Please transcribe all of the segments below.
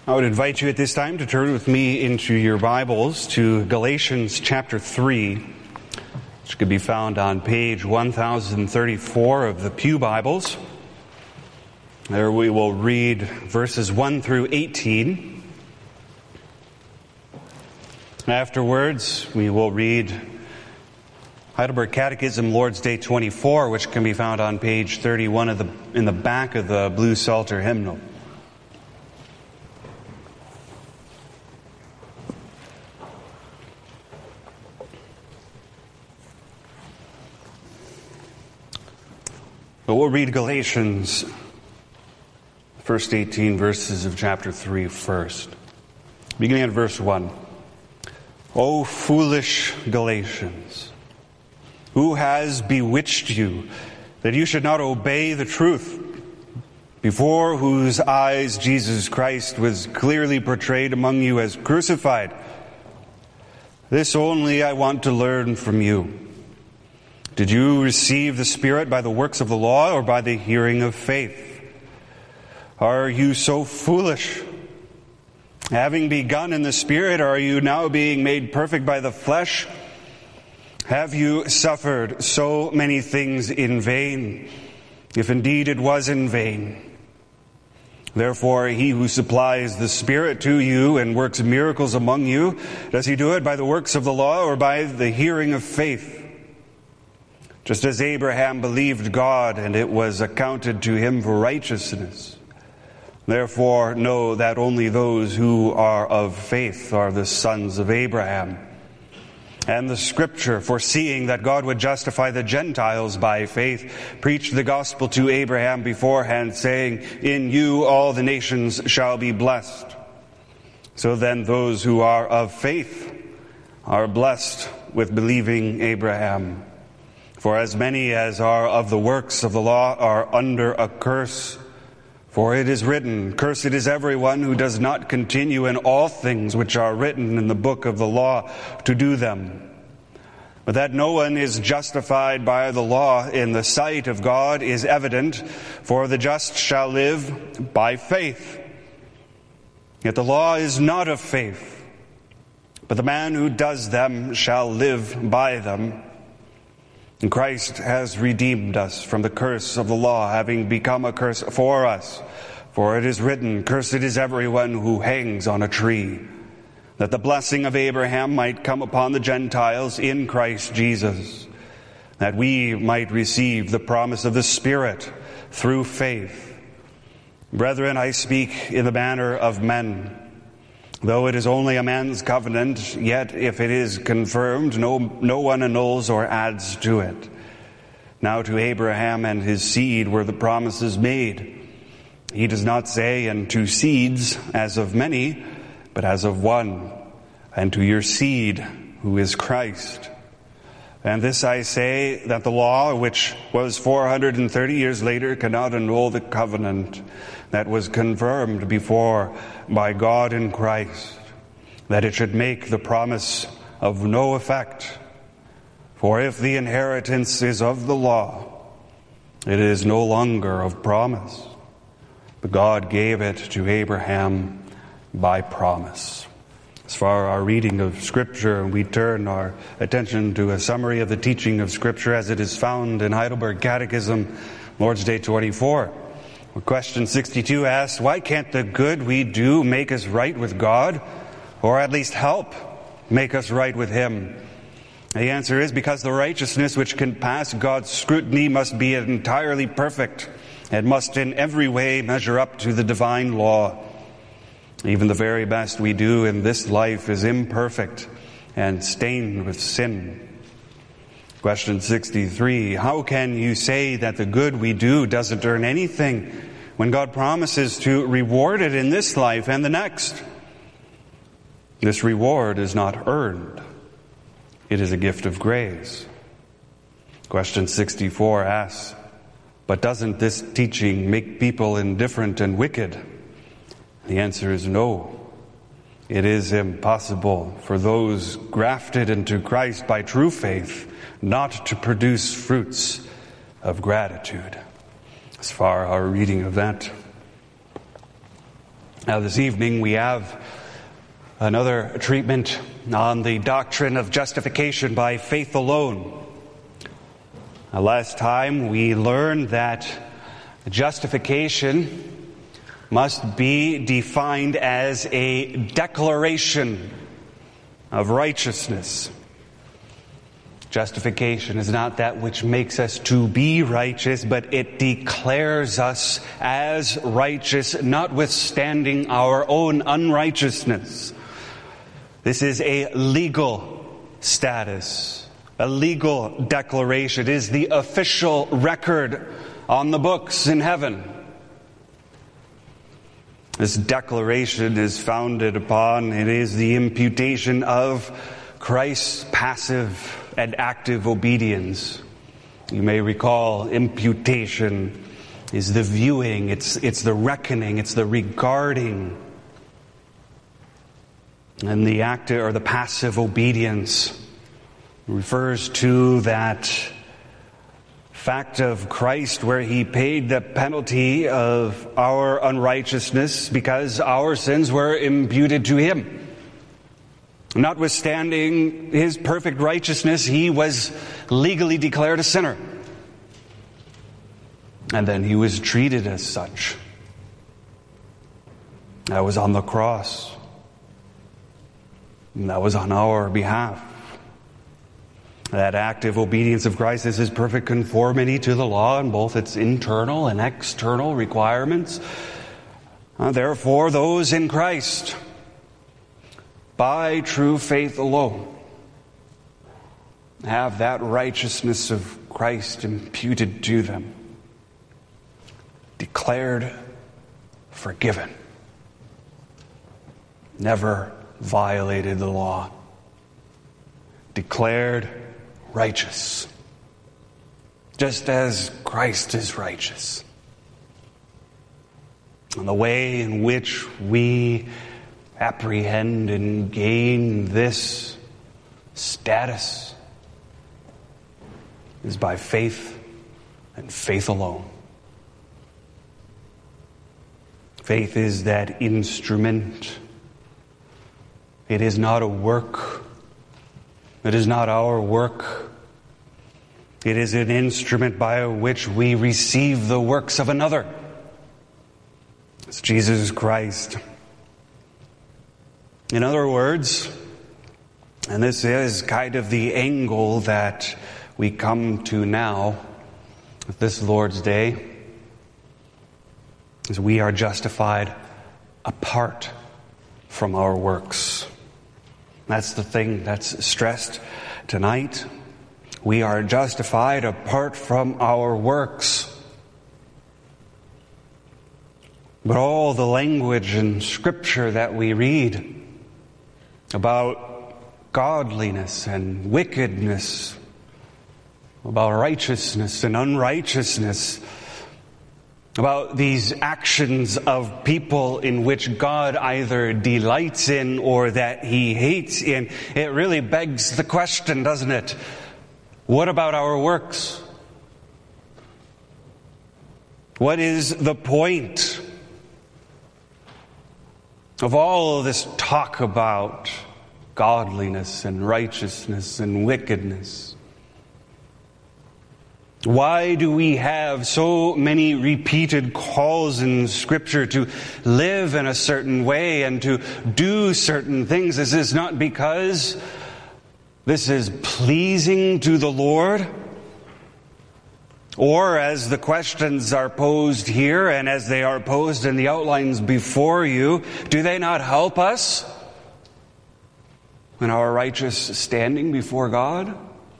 I would invite you at this time to turn with me into your Bibles to Galatians chapter 3, which can be found on page 1034 of the Pew Bibles. There we will read verses 1 through 18. Afterwards, we will read Heidelberg Catechism, Lord's Day 24, which can be found on page 31 in the back of the Blue Psalter hymnal. But we'll read Galatians, the first 18 verses of chapter 3 first. Beginning at verse 1. O foolish Galatians, who has bewitched you that you should not obey the truth, before whose eyes Jesus Christ was clearly portrayed among you as crucified? This only I want to learn from you. Did you receive the Spirit by the works of the law or by the hearing of faith? Are you so foolish? Having begun in the Spirit, are you now being made perfect by the flesh? Have you suffered so many things in vain, if indeed it was in vain? Therefore, he who supplies the Spirit to you and works miracles among you, does he do it by the works of the law or by the hearing of faith? Just as Abraham believed God, and it was accounted to him for righteousness. Therefore, know that only those who are of faith are the sons of Abraham. And the Scripture, foreseeing that God would justify the Gentiles by faith, preached the gospel to Abraham beforehand, saying, "In you all the nations shall be blessed." So then those who are of faith are blessed with believing Abraham. For as many as are of the works of the law are under a curse. For it is written, "Cursed is everyone who does not continue in all things which are written in the book of the law to do them." But that no one is justified by the law in the sight of God is evident, for the just shall live by faith. Yet the law is not of faith, but the man who does them shall live by them. And Christ has redeemed us from the curse of the law, having become a curse for us. For it is written, "Cursed is everyone who hangs on a tree," that the blessing of Abraham might come upon the Gentiles in Christ Jesus, that we might receive the promise of the Spirit through faith. Brethren, I speak in the manner of men. Though it is only a man's covenant, yet if it is confirmed, no one annuls or adds to it. Now to Abraham and his seed were the promises made. He does not say, "And to seeds as of many, but as of one, and to your seed, who is Christ." And this I say, that the law, which was 430 years later, cannot annul the covenant that was confirmed before by God in Christ, that it should make the promise of no effect. For if the inheritance is of the law, it is no longer of promise, but God gave it to Abraham by promise. As far as our reading of Scripture, we turn our attention to a summary of the teaching of Scripture as it is found in Heidelberg Catechism, Lord's Day 24. Question 62 asks, why can't the good we do make us right with God, or at least help make us right with Him? The answer is because the righteousness which can pass God's scrutiny must be entirely perfect and must in every way measure up to the divine law. Even the very best we do in this life is imperfect and stained with sin. Question 63, how can you say that the good we do doesn't earn anything when God promises to reward it in this life and the next? This reward is not earned. It is a gift of grace. Question 64 asks, but doesn't this teaching make people indifferent and wicked? The answer is no. It is impossible for those grafted into Christ by true faith not to produce fruits of gratitude. As far as our reading of that. Now, this evening we have another treatment on the doctrine of justification by faith alone. Last time we learned that justification must be defined as a declaration of righteousness. Justification is not that which makes us to be righteous, but it declares us as righteous, notwithstanding our own unrighteousness. This is a legal status, a legal declaration. It is the official record on the books in heaven. This declaration is founded upon, it is the imputation of Christ's passive and active obedience. You may recall imputation is the viewing, it's the reckoning, it's the regarding. And the active or the passive obedience refers to that fact of Christ where he paid the penalty of our unrighteousness because our sins were imputed to him. Notwithstanding his perfect righteousness, he was legally declared a sinner. And then he was treated as such. That was on the cross. And that was on our behalf. That active obedience of Christ is his perfect conformity to the law in both its internal and external requirements. Therefore, those in Christ, by true faith alone, have that righteousness of Christ imputed to them, declared forgiven, never violated the law, declared righteous, just as Christ is righteous. And the way in which we apprehend and gain this status is by faith and faith alone. Faith is that instrument. It is not a work. It is not our work. It is an instrument by which we receive the works of another. It's Jesus Christ. In other words, and this is kind of the angle that we come to now with this Lord's Day, is we are justified apart from our works. That's the thing that's stressed tonight. We are justified apart from our works. But all the language in Scripture that we read about godliness and wickedness, about righteousness and unrighteousness, about these actions of people in which God either delights in or that he hates in, it really begs the question, doesn't it? What about our works? What is the point of all of this talk about godliness and righteousness and wickedness? Why do we have so many repeated calls in Scripture to live in a certain way and to do certain things? Is this not because this is pleasing to the Lord? Or, as the questions are posed here and as they are posed in the outlines before you, do they not help us in our righteous standing before God?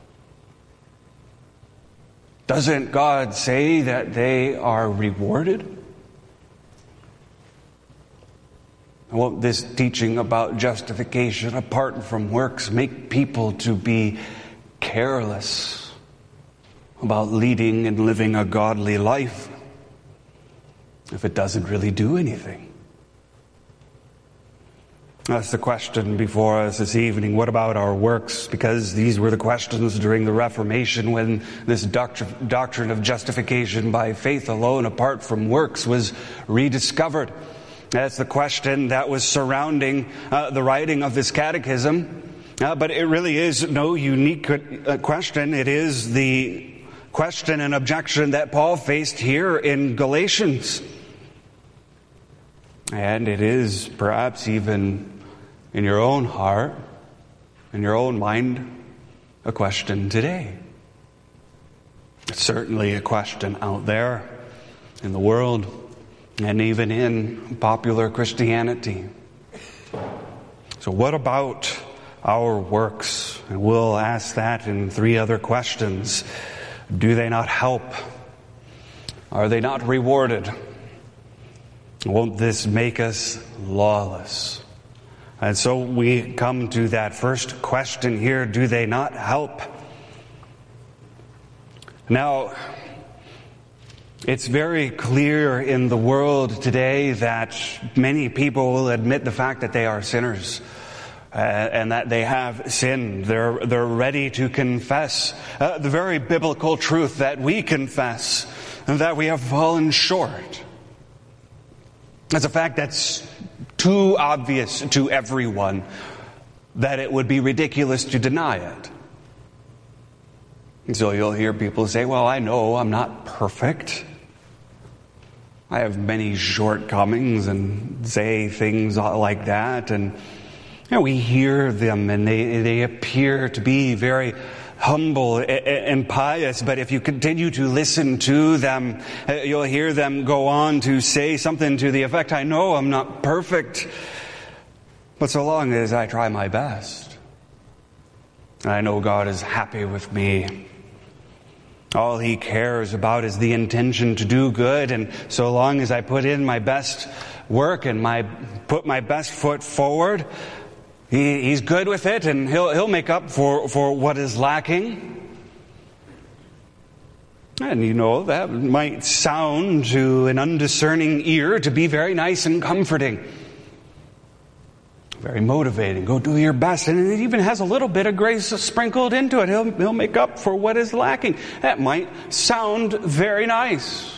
Doesn't God say that they are rewarded? Won't this teaching about justification apart from works make people to be careless about leading and living a godly life if it doesn't really do anything? That's the question before us this evening. What about our works? Because these were the questions during the Reformation when this doctrine of justification by faith alone apart from works was rediscovered. That's the question that was surrounding the writing of this catechism. But it really is no unique question. It is the question and objection that Paul faced here in Galatians. And it is perhaps even in your own heart, in your own mind, a question today. It's certainly a question out there in the world and even in popular Christianity. So what about our works? And we'll ask that in 3 other questions. Do they not help? Are they not rewarded? Won't this make us lawless? And so we come to that first question here, do they not help? Now, it's very clear in the world today that many people will admit the fact that they are sinners and that they have sinned. They're ready to confess the very biblical truth that we confess, and that we have fallen short. It's a fact that's too obvious to everyone that it would be ridiculous to deny it. And so you'll hear people say, well, I know I'm not perfect. I have many shortcomings, and say things like that. And we hear them, and they appear to be very humble and pious, but if you continue to listen to them, you'll hear them go on to say something to the effect, I know I'm not perfect, but so long as I try my best, I know God is happy with me. All He cares about is the intention to do good, and so long as I put in my best work and put my best foot forward, He's good with it, and He'll make up for what is lacking. And that might sound to an undiscerning ear to be very nice and comforting. Very motivating. Go do your best. And it even has a little bit of grace sprinkled into it. He'll make up for what is lacking. That might sound very nice.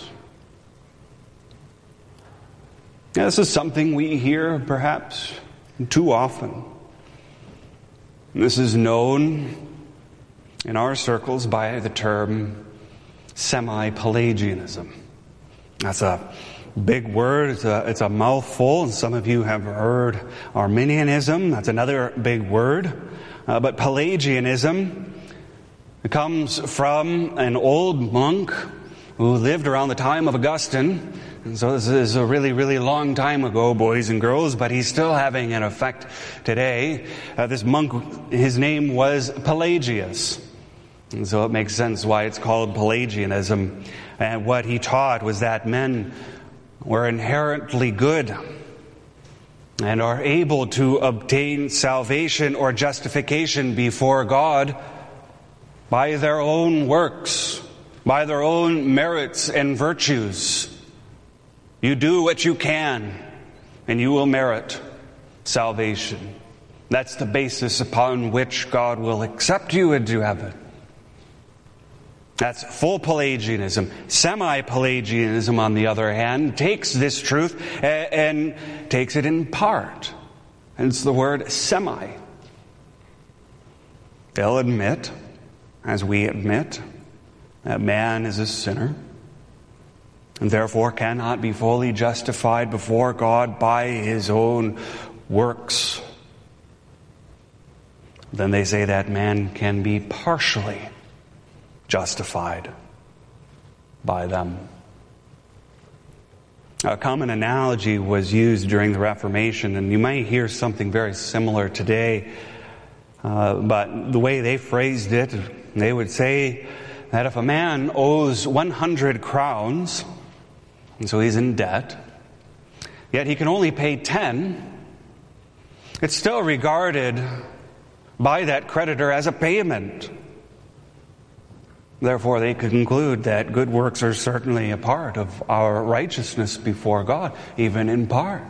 Now, this is something we hear perhaps too often. This is known in our circles by the term semi-Pelagianism. That's a big word. It's a mouthful. Some of you have heard Arminianism. That's another big word. But Pelagianism comes from an old monk who lived around the time of Augustine. And so this is a really, really long time ago, boys and girls, but he's still having an effect today. This monk, his name was Pelagius. And so it makes sense why it's called Pelagianism. And what he taught was that men were inherently good and are able to obtain salvation or justification before God by their own works, by their own merits and virtues. You do what you can, and you will merit salvation. That's the basis upon which God will accept you into heaven. That's full Pelagianism. Semi-Pelagianism, on the other hand, takes this truth and takes it in part. And it's the word semi. They'll admit, as we admit, that man is a sinner, and therefore cannot be fully justified before God by his own works. Then they say that man can be partially justified by them. A common analogy was used during the Reformation, and you might hear something very similar today, but the way they phrased it, they would say that if a man owes 100 crowns, and so he's in debt, yet he can only pay 10, it's still regarded by that creditor as a payment. Therefore, they could conclude that good works are certainly a part of our righteousness before God, even in part.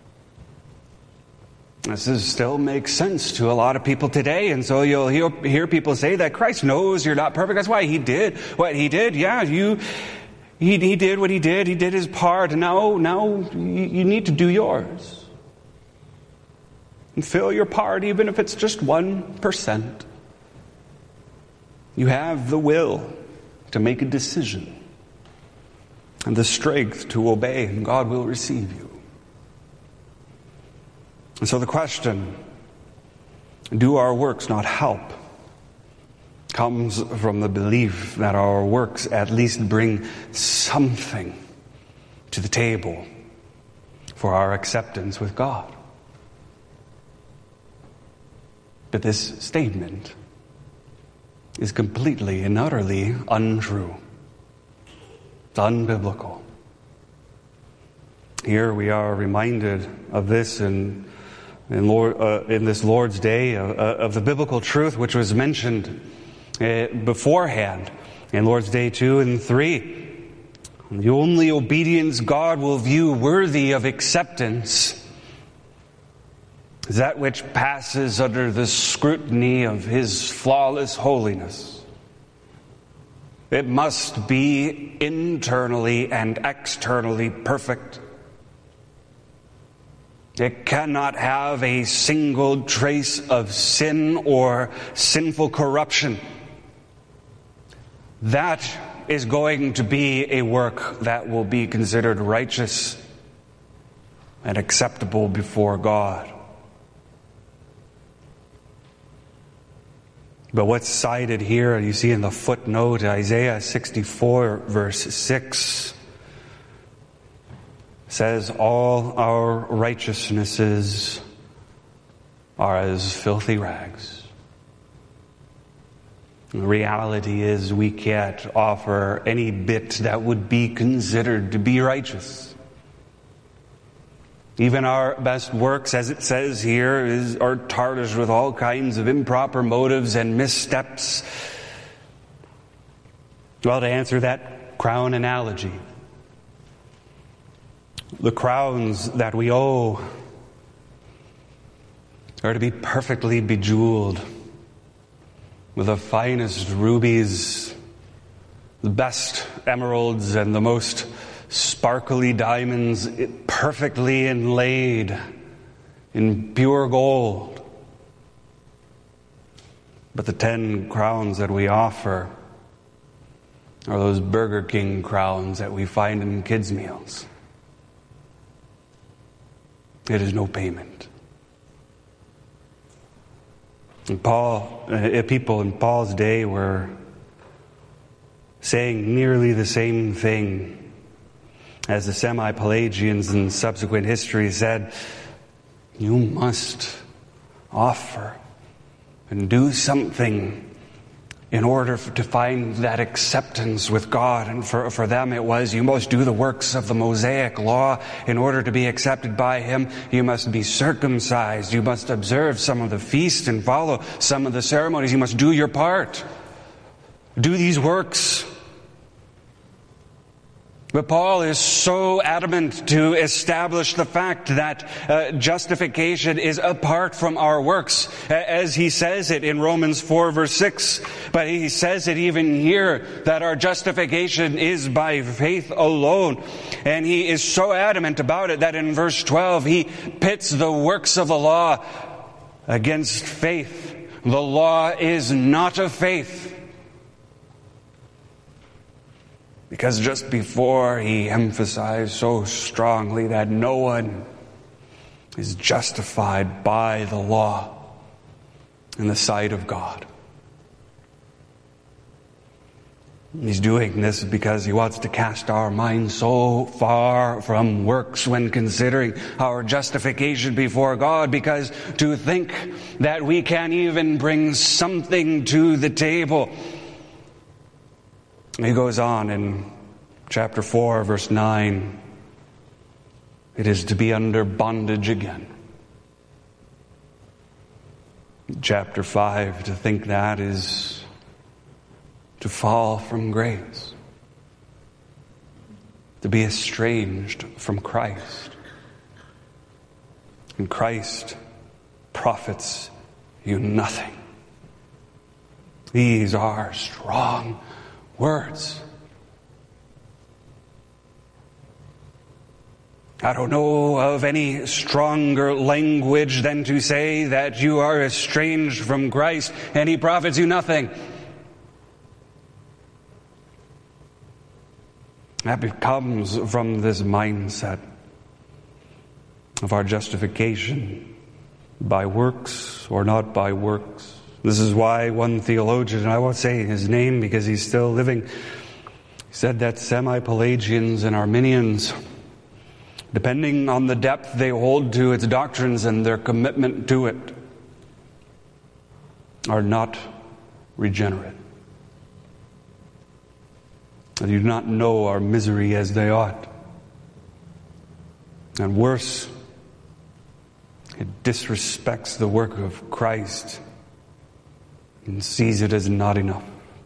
This still makes sense to a lot of people today, and so you'll hear people say that Christ knows you're not perfect. That's why He did what He did. Yeah, He did what he did. He did his part. And now you need to do yours. And fill your part, even if it's just 1%. You have the will to make a decision and the strength to obey, and God will receive you. And so the question, do our works not help, comes from the belief that our works at least bring something to the table for our acceptance with God. But this statement is completely and utterly untrue. It's unbiblical. Here we are reminded of this in this Lord's Day, of the biblical truth which was mentioned beforehand in Lord's Day 2 and 3. The only obedience God will view worthy of acceptance is that which passes under the scrutiny of His flawless holiness. It must be internally and externally perfect. It cannot have a single trace of sin or sinful corruption. That is going to be a work that will be considered righteous and acceptable before God. But what's cited here, you see in the footnote, Isaiah 64, verse 6, says, all our righteousnesses are as filthy rags. The reality is we can't offer any bit that would be considered to be righteous. Even our best works, as it says here, are tarnished with all kinds of improper motives and missteps. Well, to answer that crown analogy, the crowns that we owe are to be perfectly bejeweled with the finest rubies, the best emeralds, and the most sparkly diamonds, perfectly inlaid in pure gold. But the 10 crowns that we offer are those Burger King crowns that we find in kids' meals. It is no payment. And people in Paul's day were saying nearly the same thing as the semi-Pelagians in subsequent history said. You must offer and do something in order to find that acceptance with God. And for them it was, you must do the works of the Mosaic law in order to be accepted by Him. You must be circumcised. You must observe some of the feasts and follow some of the ceremonies. You must do your part. Do these works. But Paul is so adamant to establish the fact that justification is apart from our works, as he says it in Romans 4 verse 6. But he says it even here, that our justification is by faith alone. And he is so adamant about it that in verse 12 he pits the works of the law against faith. The law is not of faith. Because just before he emphasized so strongly that no one is justified by the law in the sight of God. He's doing this because he wants to cast our minds so far from works when considering our justification before God, because to think that we can even bring something to the table. He goes on in chapter 4, verse 9. It is to be under bondage again. Chapter 5, to think that is to fall from grace. To be estranged from Christ. And Christ profits you nothing. These are strong words. I don't know of any stronger language than to say that you are estranged from Christ and he profits you nothing. That comes from this mindset of our justification by works or not by works. This is why one theologian, and I won't say his name because he's still living, said that semi-Pelagians and Arminians, depending on the depth they hold to its doctrines and their commitment to it, are not regenerate. They do not know our misery as they ought. And worse, it disrespects the work of Christ and sees it as not enough.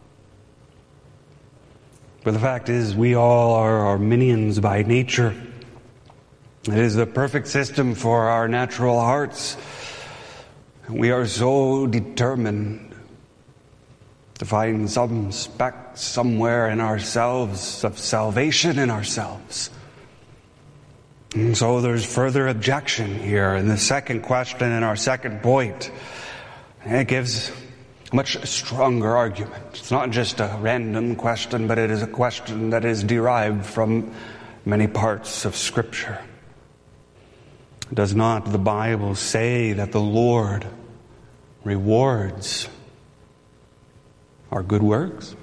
But the fact is, we all are Arminians by nature. It is the perfect system for our natural hearts. We are so determined to find some speck somewhere in ourselves of salvation in ourselves. And so there's further objection here in the second question and our second point. And it gives a much stronger argument. It's not just a random question, but it is a question that is derived from many parts of Scripture. Does not the Bible say that the Lord rewards our good works?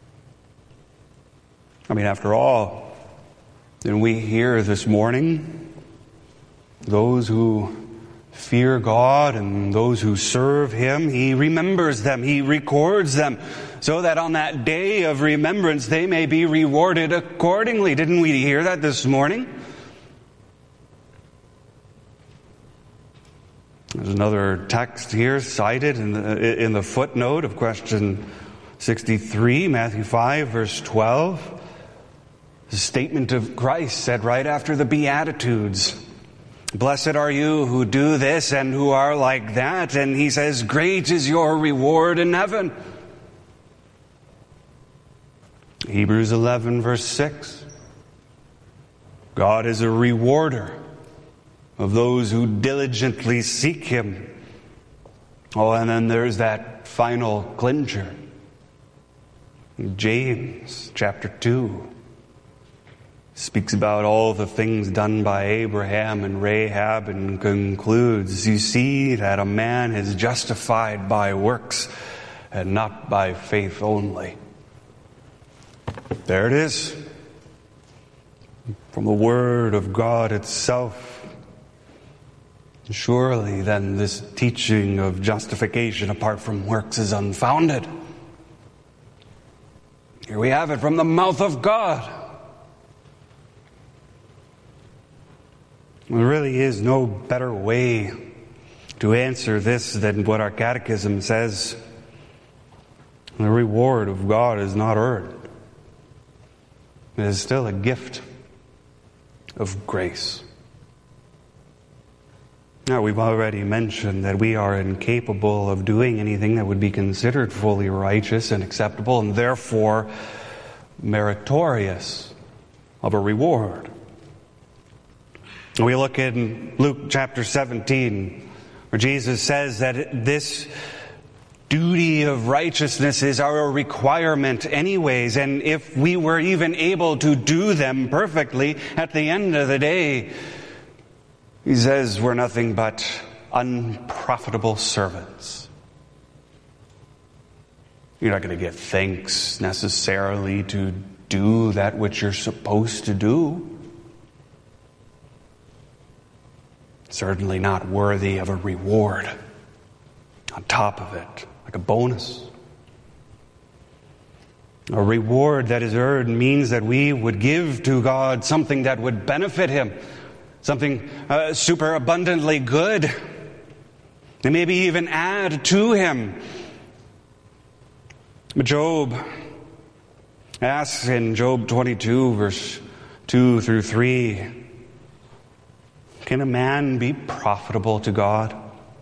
I mean, after all, didn't we hear this morning, those who fear God and those who serve Him, He remembers them, He records them, so that on that day of remembrance they may be rewarded accordingly. Didn't we hear that this morning? There's another text here cited in the footnote of question 63, Matthew 5, verse 12. The statement of Christ said right after the Beatitudes. Blessed are you who do this and who are like that. And He says, great is your reward in heaven. Hebrews 11, verse 6. God is a rewarder of those who diligently seek Him. Oh, and then there's that final clincher. James chapter 2 speaks about all the things done by Abraham and Rahab and concludes, you see that a man is justified by works and not by faith only. There it is. From the Word of God itself. Surely then this teaching of justification apart from works is unfounded. Here we have it from the mouth of God. There really is no better way to answer this than what our catechism says. The reward of God is not earned. It is still a gift of grace. Now, we've already mentioned that we are incapable of doing anything that would be considered fully righteous and acceptable and therefore meritorious of a reward. We look in Luke chapter 17, where Jesus says that this duty of righteousness is our requirement anyways, and if we were even able to do them perfectly, at the end of the day, He says we're nothing but unprofitable servants. You're not going to get thanks necessarily to do that which you're supposed to do. Certainly not worthy of a reward on top of it, like a bonus. A reward that is earned means that we would give to God something that would benefit Him, something super abundantly good, and maybe even add to Him. But Job asks in Job 22, verse 2 through 3, can a man be profitable to God?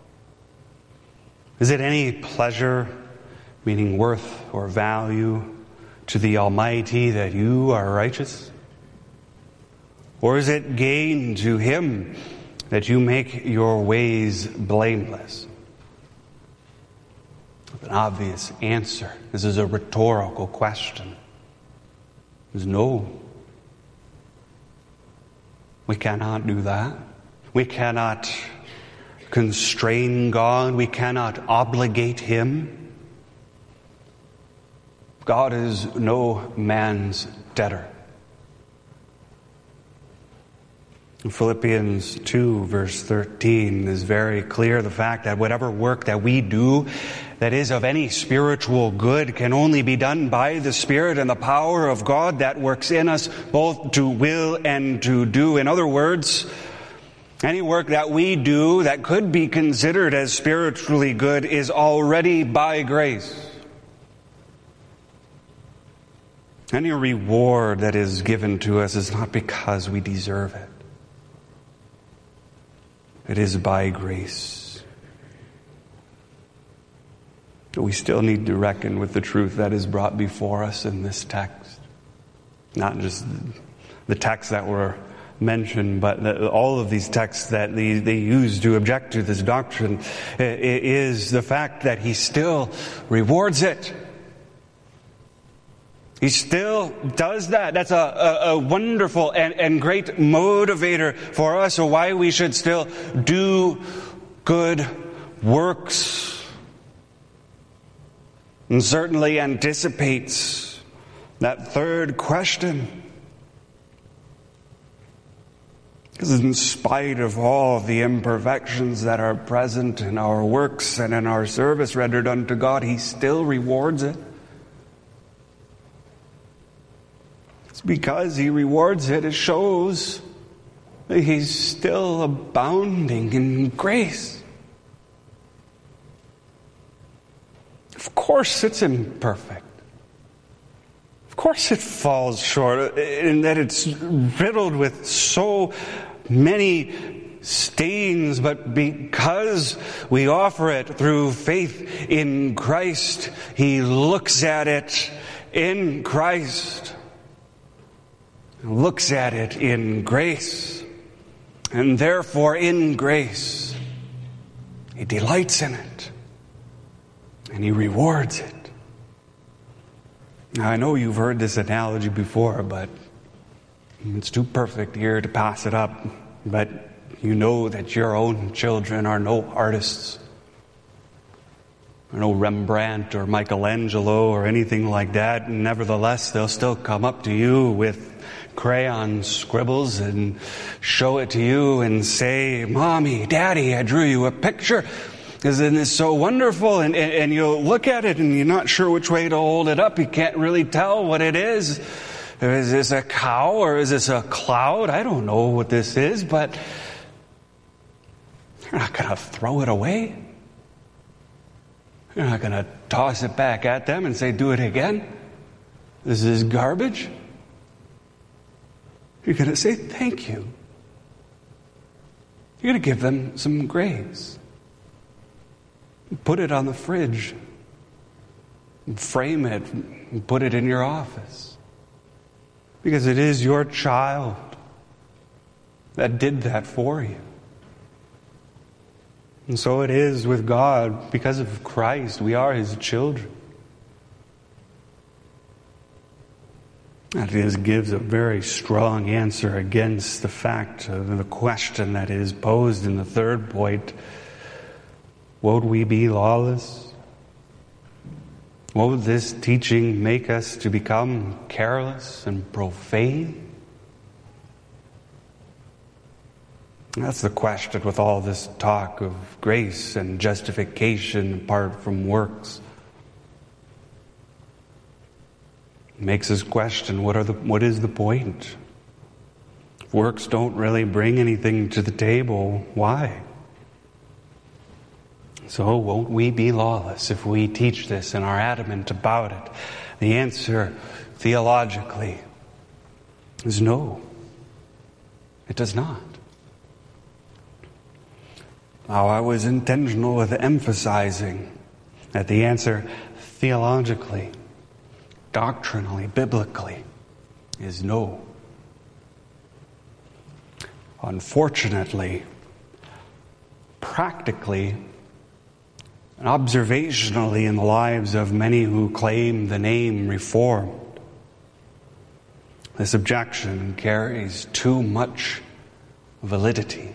Is it any pleasure, meaning worth or value, to the Almighty that you are righteous? Or is it gain to him that you make your ways blameless? An obvious answer. This is a rhetorical question. Is no. We cannot do that. We cannot constrain God. We cannot obligate him. God is no man's debtor. Philippians 2 verse 13 is very clear. The fact that whatever work that we do that is of any spiritual good can only be done by the Spirit and the power of God that works in us both to will and to do. In other words, any work that we do that could be considered as spiritually good is already by grace. Any reward that is given to us is not because we deserve it. It is by grace. But we still need to reckon with the truth that is brought before us in this text. Not just the texts that were mentioned, but all of these texts that they use to object to this doctrine. It is the fact that he still rewards it. He still does that. That's a wonderful and great motivator for us of why we should still do good works. And certainly anticipates that third question. Because in spite of all the imperfections that are present in our works and in our service rendered unto God, he still rewards it. It's because he rewards it, it shows that he's still abounding in grace. Of course it's imperfect. Of course it falls short, in that it's riddled with so many stains, but because we offer it through faith in Christ, he looks at it in Christ. Looks at it in grace, and therefore in grace he delights in it and he rewards it. Now I know you've heard this analogy before, but it's too perfect here to pass it up. But you know that your own children are no artists, or no Rembrandt or Michelangelo or anything like that, and nevertheless they'll still come up to you with crayon scribbles and show it to you and say, "Mommy, Daddy, I drew you a picture. Isn't this so wonderful?" And you'll look at it and you're not sure which way to hold it up. You can't really tell what it is. Is this a cow or is this a cloud? I don't know what this is, but you're not going to throw it away. You're not going to toss it back at them and say, "Do it again. This is garbage." You're going to say, "Thank you." You're going to give them some grace. Put it on the fridge. Frame it and put it in your office. Because it is your child that did that for you. And so it is with God. Because of Christ, we are his children. That gives a very strong answer against the fact of the question that is posed in the third point. Would we be lawless? Would this teaching make us to become careless and profane? That's the question with all this talk of grace and justification apart from works. It makes us question what is the point? If works don't really bring anything to the table, why? So won't we be lawless if we teach this and are adamant about it? The answer, theologically, is no. It does not. Now, I was intentional with emphasizing that the answer, theologically, doctrinally, biblically, is no. Unfortunately, practically and observationally in the lives of many who claim the name Reformed, this objection carries too much validity.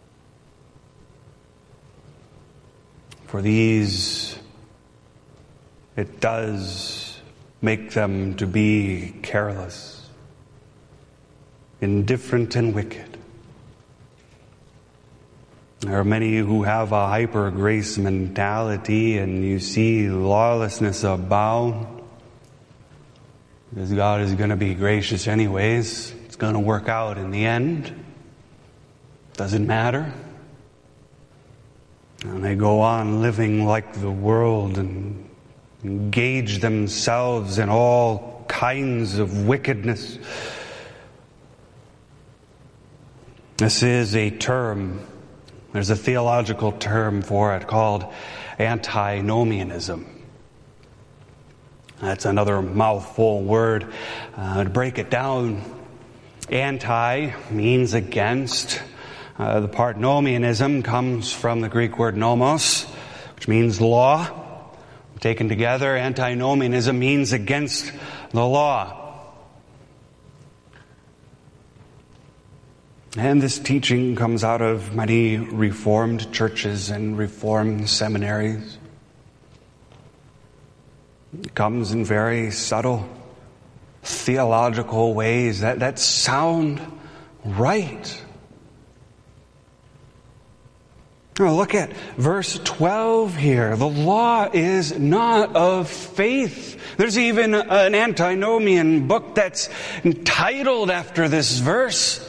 For these, it does make them to be careless, indifferent, and wicked. There are many who have a hyper-grace mentality, and you see lawlessness abound. Because God is going to be gracious anyways. It's going to work out in the end. Doesn't matter. And they go on living like the world and engage themselves in all kinds of wickedness. This is a term, there's a theological term for it called antinomianism. That's another mouthful word. To break it down, anti means against. The part nomianism comes from the Greek word nomos, which means law. Taken together, antinomianism means against the law. And this teaching comes out of many Reformed churches and Reformed seminaries. It comes in very subtle theological ways that sound right. Now look at verse 12 here. The law is not of faith. There's even an antinomian book that's entitled after this verse.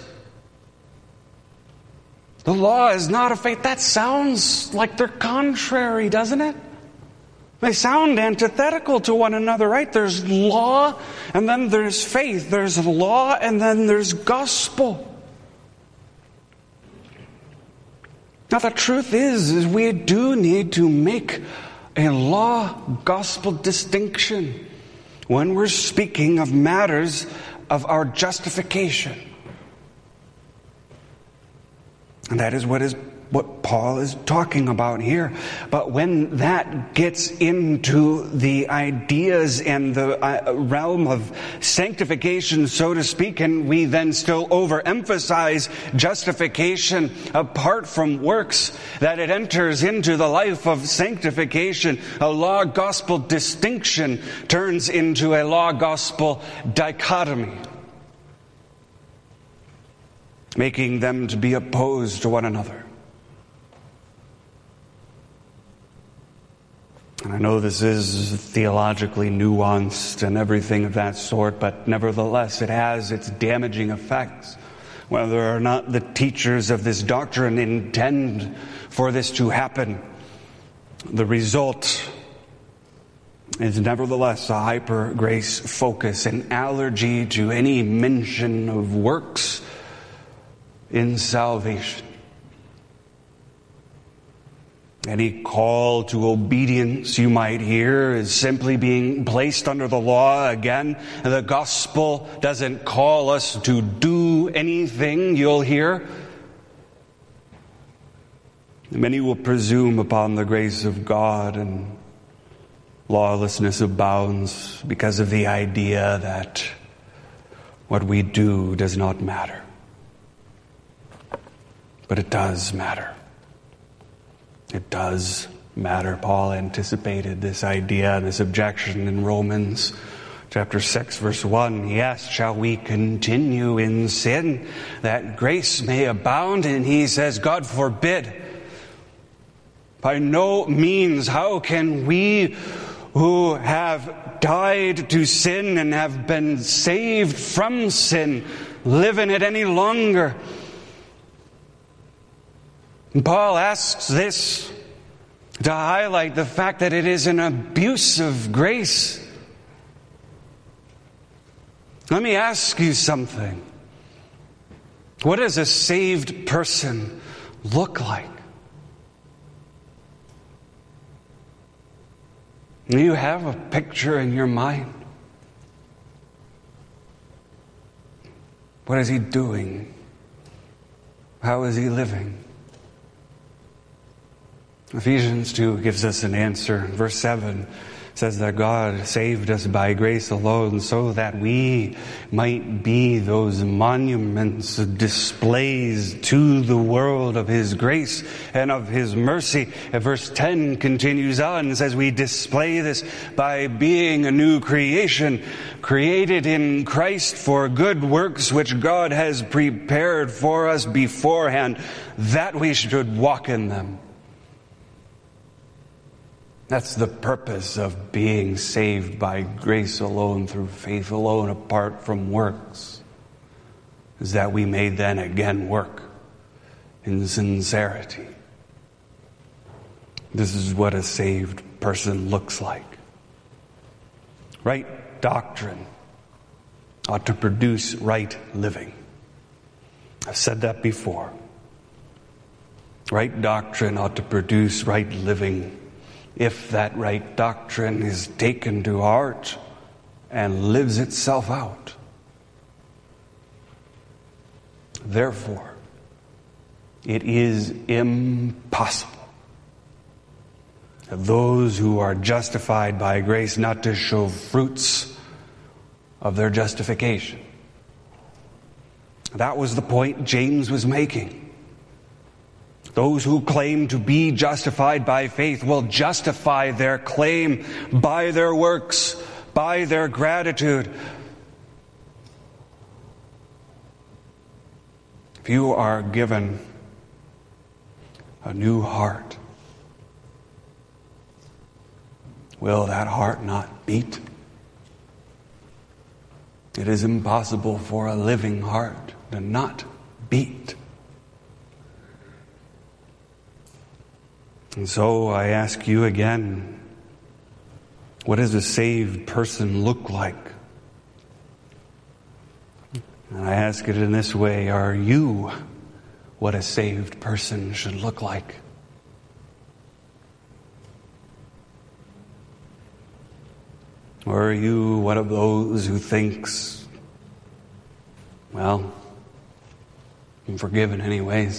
The law is not of faith. That sounds like they're contrary, doesn't it? They sound antithetical to one another, right? There's law, and then there's faith. There's law, and then there's gospel. Now, the truth is we do need to make a law-gospel distinction when we're speaking of matters of our justification. And that is what Paul is talking about here. But when that gets into the ideas and the realm of sanctification, so to speak, and we then still overemphasize justification apart from works, that it enters into the life of sanctification, a law-gospel distinction turns into a law-gospel dichotomy, making them to be opposed to one another. And I know this is theologically nuanced and everything of that sort, but nevertheless it has its damaging effects. Whether or not the teachers of this doctrine intend for this to happen, the result is nevertheless a hyper-grace focus, an allergy to any mention of works in salvation. Any call to obedience you might hear is simply being placed under the law again. The gospel doesn't call us to do anything, you'll hear. Many will presume upon the grace of God, and lawlessness abounds because of the idea that what we do does not matter. But it does matter. It does matter. Paul anticipated this idea, this objection in Romans chapter 6, verse 1. He asked, shall we continue in sin that grace may abound? And he says, God forbid. By no means. How can we who have died to sin and have been saved from sin live in it any longer? And Paul asks this to highlight the fact that it is an abuse of grace. Let me ask you something. What does a saved person look like? Do you have a picture in your mind? What is he doing? How is he living? Ephesians 2 gives us an answer. Verse 7 says that God saved us by grace alone so that we might be those monuments, displays to the world of his grace and of his mercy. And verse 10 continues on and says we display this by being a new creation, created in Christ for good works which God has prepared for us beforehand, that we should walk in them. That's the purpose of being saved by grace alone, through faith alone, apart from works, is that we may then again work in sincerity. This is what a saved person looks like. Right doctrine ought to produce right living. I've said that before. Right doctrine ought to produce right living, if that right doctrine is taken to heart and lives itself out. Therefore, it is impossible for those who are justified by grace not to show fruits of their justification. That was the point James was making. Those who claim to be justified by faith will justify their claim by their works, by their gratitude. If you are given a new heart, will that heart not beat? It is impossible for a living heart to not beat. And so I ask you again, what does a saved person look like? And I ask it in this way, are you what a saved person should look like? Or are you one of those who thinks, well, I'm forgiven anyways.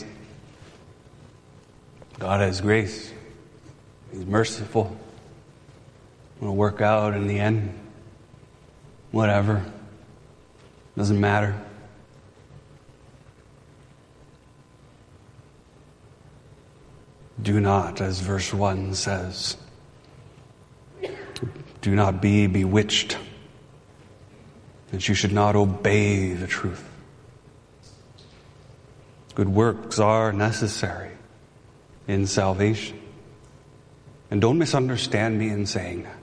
God has grace. He's merciful. It'll work out in the end. Whatever. Doesn't matter. Do not, as verse 1 says, do not be bewitched, that you should not obey the truth. Good works are necessary in salvation. And don't misunderstand me in saying that.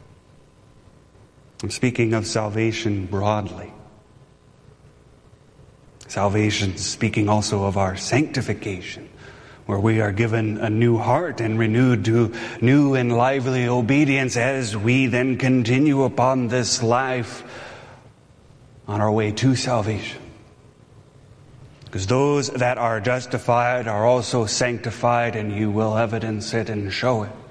I'm speaking of salvation broadly. Salvation speaking also of our sanctification, where we are given a new heart and renewed to new and lively obedience as we then continue upon this life on our way to salvation. Because those that are justified are also sanctified, and you will evidence it and show it.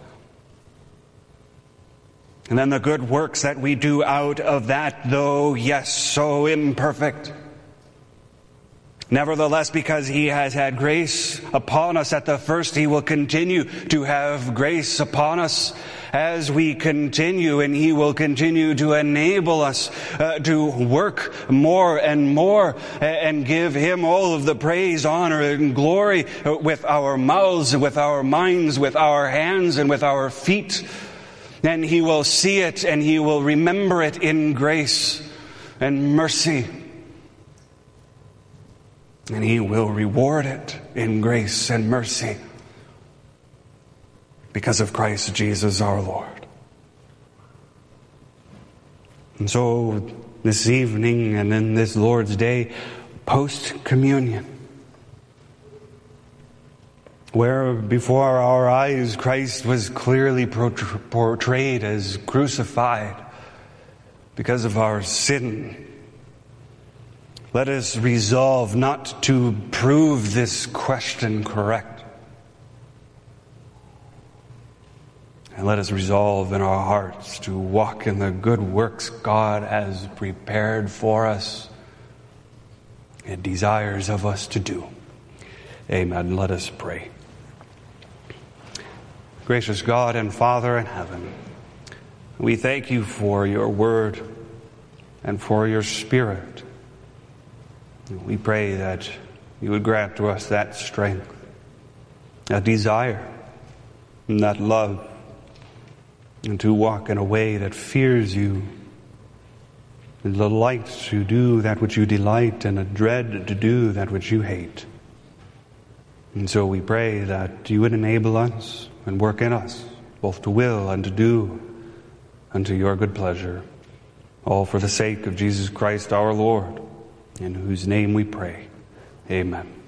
And then the good works that we do out of that, though, yes, so imperfect, nevertheless, because he has had grace upon us at the first, he will continue to have grace upon us as we continue, and he will continue to enable us to work more and more and give him all of the praise, honor, and glory with our mouths, with our minds, with our hands, and with our feet. And he will see it and he will remember it in grace and mercy. And he will reward it in grace and mercy because of Christ Jesus our Lord. And so this evening and in this Lord's Day, post-communion, where before our eyes Christ was clearly portrayed as crucified because of our sin, let us resolve not to prove this question correct. And let us resolve in our hearts to walk in the good works God has prepared for us and desires of us to do. Amen. Let us pray. Gracious God and Father in heaven, we thank you for your word and for your Spirit. We pray that you would grant to us that strength, that desire, and that love, and to walk in a way that fears you, and delights to do that which you delight, and a dread to do that which you hate. And so we pray that you would enable us and work in us, both to will and to do unto your good pleasure, all for the sake of Jesus Christ our Lord, in whose name we pray. Amen.